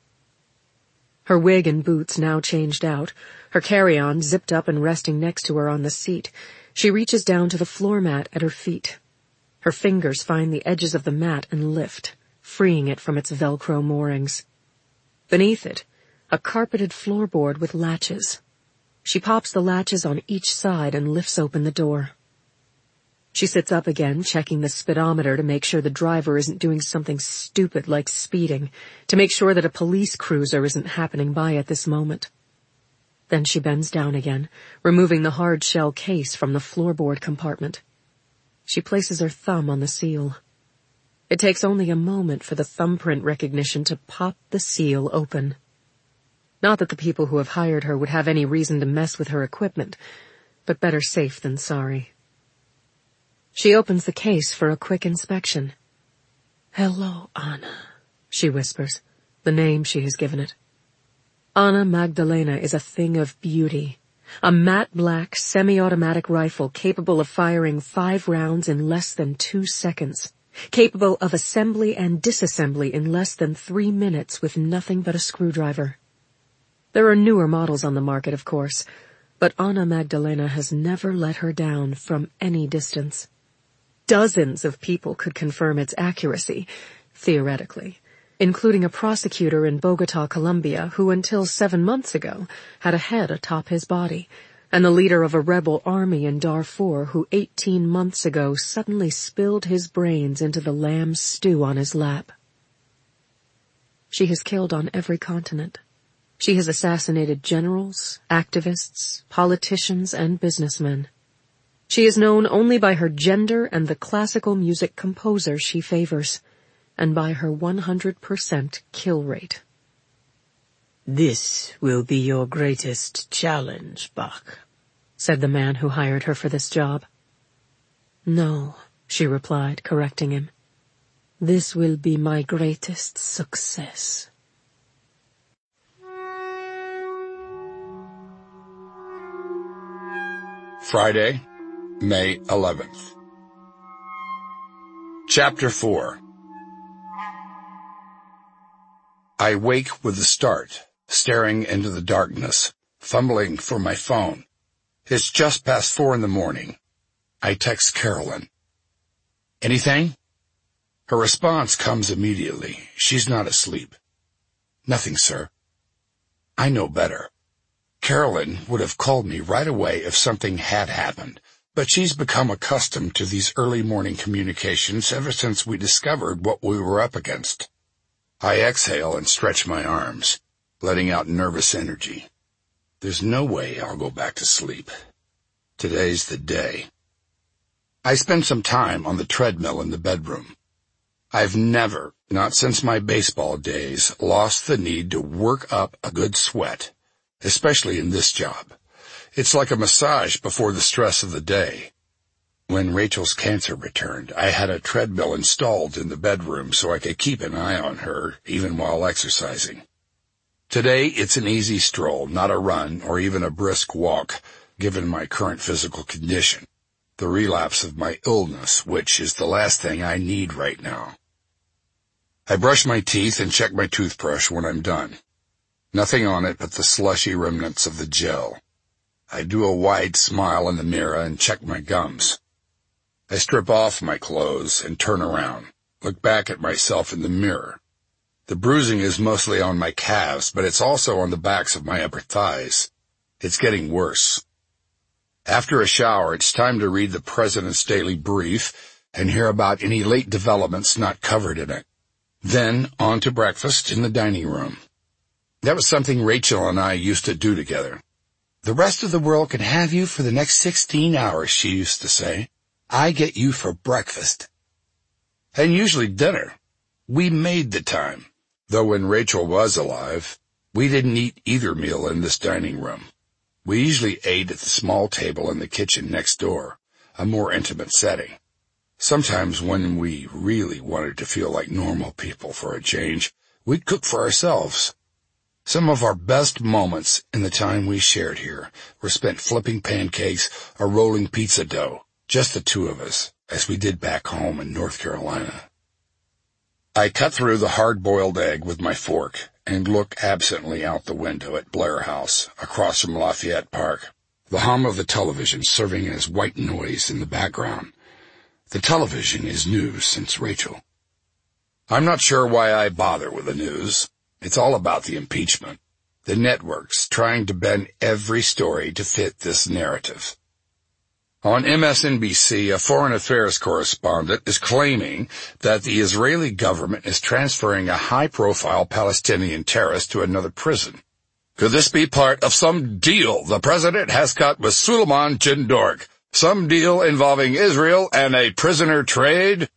Her wig and boots now changed out, her carry-on zipped up and resting next to her on the seat, she reaches down to the floor mat at her feet. Her fingers find the edges of the mat and lift, freeing it from its Velcro moorings. Beneath it, a carpeted floorboard with latches. She pops the latches on each side and lifts open the door. She sits up again, checking the speedometer to make sure the driver isn't doing something stupid like speeding, to make sure that a police cruiser isn't happening by at this moment. Then she bends down again, removing the hard shell case from the floorboard compartment. She places her thumb on the seal. It takes only a moment for the thumbprint recognition to pop the seal open. Not that the people who have hired her would have any reason to mess with her equipment, but better safe than sorry. She opens the case for a quick inspection. "Hello, Anna," she whispers, the name she has given it. Anna Magdalena is a thing of beauty. A matte black semi-automatic rifle capable of firing 5 rounds in less than 2 seconds. Capable of assembly and disassembly in less than 3 minutes with nothing but a screwdriver. There are newer models on the market, of course, but Anna Magdalena has never let her down from any distance. Dozens of people could confirm its accuracy, theoretically, including a prosecutor in Bogota, Colombia, who until 7 months ago had a head atop his body, and the leader of a rebel army in Darfur who 18 months ago suddenly spilled his brains into the lamb stew on his lap. She has killed on every continent. She has assassinated generals, activists, politicians, and businessmen. She is known only by her gender and the classical music composer she favors, and by her 100% kill rate. "This will be your greatest challenge, Bach," said the man who hired her for this job. "No," she replied, correcting him. "This will be my greatest success." Friday, May 11th. Chapter 4. I wake with a start, staring into the darkness, fumbling for my phone. It's just past 4 in the morning. I text Carolyn. "Anything?" Her response comes immediately. She's not asleep. Nothing, sir. I know better. Carolyn would have called me right away if something had happened, but she's become accustomed to these early morning communications ever since we discovered what we were up against. I exhale and stretch my arms, letting out nervous energy. There's no way I'll go back to sleep. Today's the day. I spend some time on the treadmill in the bedroom. I've never, not since my baseball days, lost the need to work up a good sweat, especially in this job. It's like a massage before the stress of the day. When Rachel's cancer returned, I had a treadmill installed in the bedroom so I could keep an eye on her, even while exercising. Today, it's an easy stroll, not a run or even a brisk walk, given my current physical condition, the relapse of my illness, which is the last thing I need right now. I brush my teeth and check my toothbrush when I'm done. Nothing on it but the slushy remnants of the gel. I do a wide smile in the mirror and check my gums. I strip off my clothes and turn around, look back at myself in the mirror. The bruising is mostly on my calves, but it's also on the backs of my upper thighs. It's getting worse. After a shower, it's time to read the President's Daily Brief and hear about any late developments not covered in it. Then on to breakfast in the dining room. That was something Rachel and I used to do together. The rest of the world can have you for the next 16 hours, she used to say. I get you for breakfast. And usually dinner. We made the time. Though when Rachel was alive, we didn't eat either meal in this dining room. We usually ate at the small table in the kitchen next door, a more intimate setting. Sometimes when we really wanted to feel like normal people for a change, we'd cook for ourselves. Some of our best moments in the time we shared here were spent flipping pancakes or rolling pizza dough, just the two of us, as we did back home in North Carolina. I cut through the hard-boiled egg with my fork and look absently out the window at Blair House, across from Lafayette Park, the hum of the television serving as white noise in the background. The television is new since Rachel. I'm not sure why I bother with the news. It's all about the impeachment. The networks trying to bend every story to fit this narrative. On MSNBC, a foreign affairs correspondent is claiming that the Israeli government is transferring a high-profile Palestinian terrorist to another prison. Could this be part of some deal the president has cut with Suleiman Jindork? Some deal involving Israel and a prisoner trade?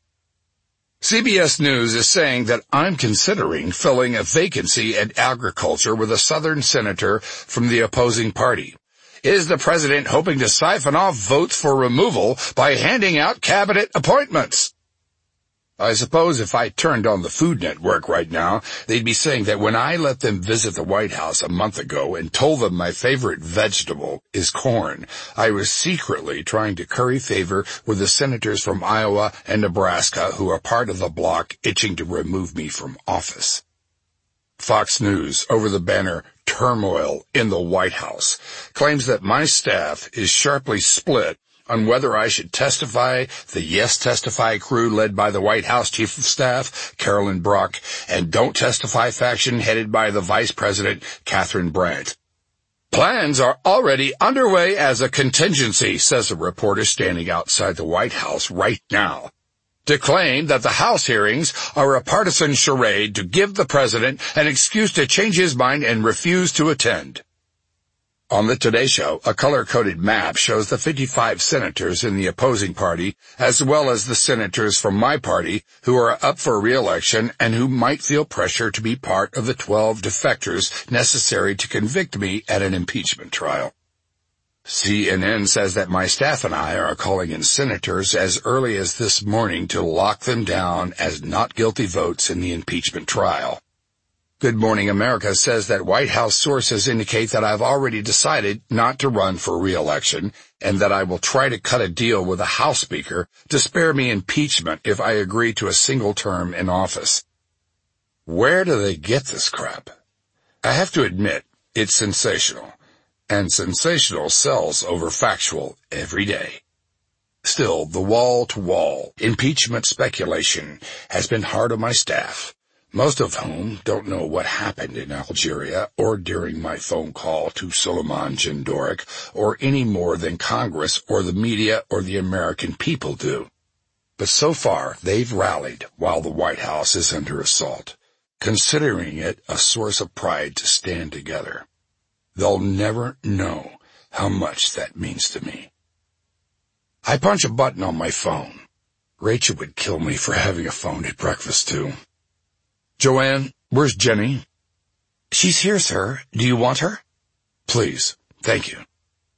CBS News is saying that I'm considering filling a vacancy in agriculture with a Southern senator from the opposing party. Is the president hoping to siphon off votes for removal by handing out cabinet appointments? I suppose if I turned on the Food Network right now, they'd be saying that when I let them visit the White House a month ago and told them my favorite vegetable is corn, I was secretly trying to curry favor with the senators from Iowa and Nebraska who are part of the bloc itching to remove me from office. Fox News, over the banner Turmoil in the White House, claims that my staff is sharply split on whether I should testify, the Yes Testify crew led by the White House Chief of Staff, Carolyn Brock, and Don't Testify faction headed by the Vice President, Catherine Brandt. Plans are already underway as a contingency, says a reporter standing outside the White House right now, to claim that the House hearings are a partisan charade to give the president an excuse to change his mind and refuse to attend. On the Today Show, a color-coded map shows the 55 senators in the opposing party, as well as the senators from my party who are up for re-election and who might feel pressure to be part of the 12 defectors necessary to convict me at an impeachment trial. CNN says that my staff and I are calling in senators as early as this morning to lock them down as not guilty votes in the impeachment trial. Good Morning America says that White House sources indicate that I've already decided not to run for re-election and that I will try to cut a deal with the House Speaker to spare me impeachment if I agree to a single term in office. Where do they get this crap? I have to admit, it's sensational, and sensational sells over factual every day. Still, the wall-to-wall impeachment speculation has been hard on my staff. most of whom don't know what happened in Algeria or during my phone call to Suleiman Jindorek, or any more than Congress or the media or the American people do. But so far, they've rallied while the White House is under assault, considering it a source of pride to stand together. They'll never know how much that means to me. I punch a button on my phone. Rachel would kill me for having a phone at breakfast, too. Joanne, where's Jenny? She's here, sir. Do you want her? Please. Thank you.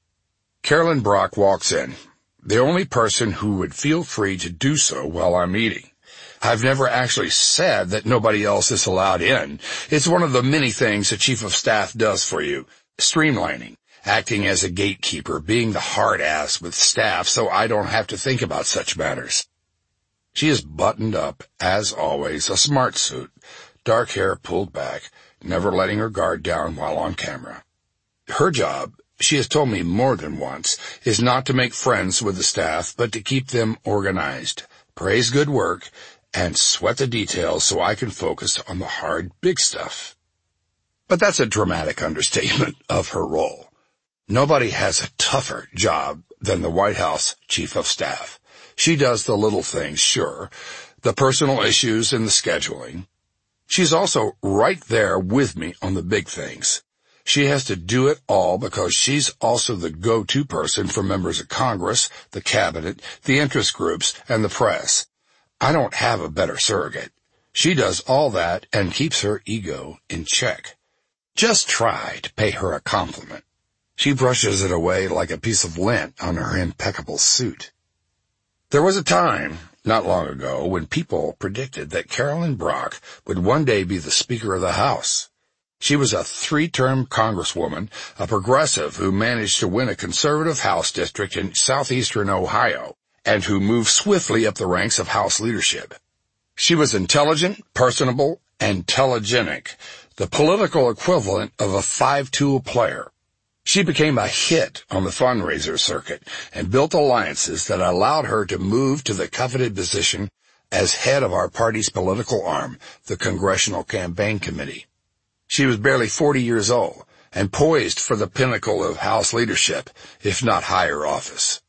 Carolyn Brock walks in, the only person who would feel free to do so while I'm eating. I've never actually said that nobody else is allowed in. It's one of the many things the Chief of Staff does for you. Streamlining, acting as a gatekeeper, being the hard ass with staff so I don't have to think about such matters. She is buttoned up, as always, a smart suit, dark hair pulled back, never letting her guard down while on camera. Her job, she has told me more than once, is not to make friends with the staff, but to keep them organized, praise good work, and sweat the details so I can focus on the hard, big stuff. But that's a dramatic understatement of her role. Nobody has a tougher job than the White House Chief of Staff. She does the little things, sure, the personal issues and the scheduling. She's also right there with me on the big things. She has to do it all because she's also the go-to person for members of Congress, the cabinet, the interest groups, and the press. I don't have a better surrogate. She does all that and keeps her ego in check. Just try to pay her a compliment. She brushes it away like a piece of lint on her impeccable suit. There was a time, not long ago, when people predicted that Carolyn Brock would one day be the Speaker of the House. She was a 3-term congresswoman, a progressive who managed to win a conservative House district in southeastern Ohio, and who moved swiftly up the ranks of House leadership. She was intelligent, personable, and telegenic, the political equivalent of a 5-tool player. She became a hit on the fundraiser circuit and built alliances that allowed her to move to the coveted position as head of our party's political arm, the Congressional Campaign Committee. She was barely 40 years old and poised for the pinnacle of House leadership, if not higher office.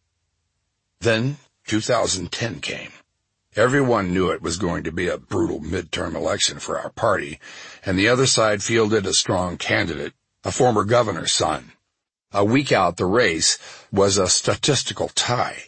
Then 2010 came. Everyone knew it was going to be a brutal midterm election for our party, and the other side fielded a strong candidate, a former governor's son. A week out, the race was a statistical tie.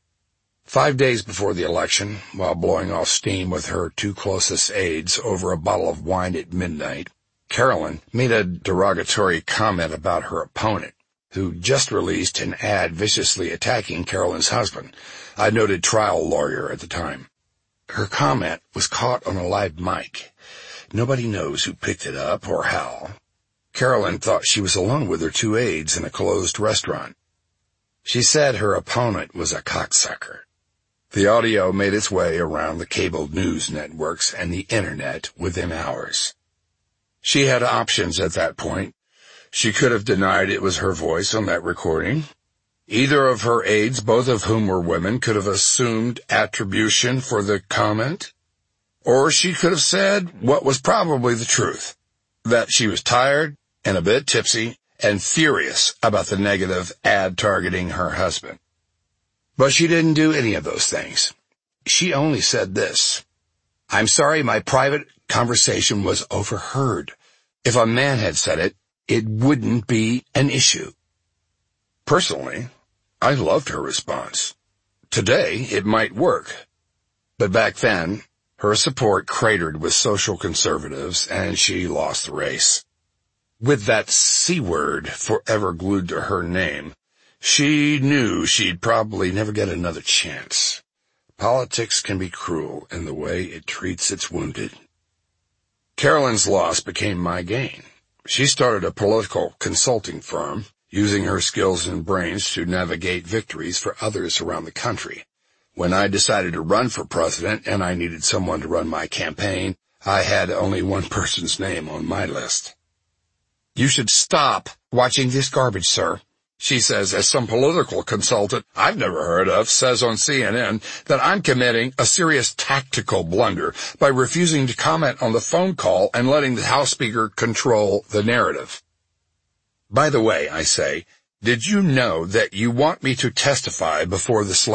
5 days before the election, while blowing off steam with her 2 closest aides over a bottle of wine at midnight, Carolyn made a derogatory comment about her opponent, who just released an ad viciously attacking Carolyn's husband, a noted trial lawyer at the time. Her comment was caught on a live mic. Nobody knows who picked it up or how. Carolyn thought she was alone with her 2 aides in a closed restaurant. She said her opponent was a cocksucker. The audio made its way around the cable news networks and the internet within hours. She had options at that point. She could have denied it was her voice on that recording. Either of her aides, both of whom were women, could have assumed attribution for the comment. Or she could have said what was probably the truth, that she was tired and a bit tipsy and furious about the negative ad targeting her husband. But she didn't do any of those things. She only said this: "I'm sorry my private conversation was overheard. If a man had said it, it wouldn't be an issue." Personally, I loved her response. Today, it might work. But back then, her support cratered with social conservatives, and she lost the race. With that C word forever glued to her name, she knew she'd probably never get another chance. Politics can be cruel in the way it treats its wounded. Carolyn's loss became my gain. She started a political consulting firm, using her skills and brains to navigate victories for others around the country. When I decided to run for president and I needed someone to run my campaign, I had only one person's name on my list. "You should stop watching this garbage, sir," She says, as some political consultant I've never heard of says on CNN, that I'm committing a serious tactical blunder by refusing to comment on the phone call and letting the House Speaker control the narrative. By the way, I say, did you know that you want me to testify before the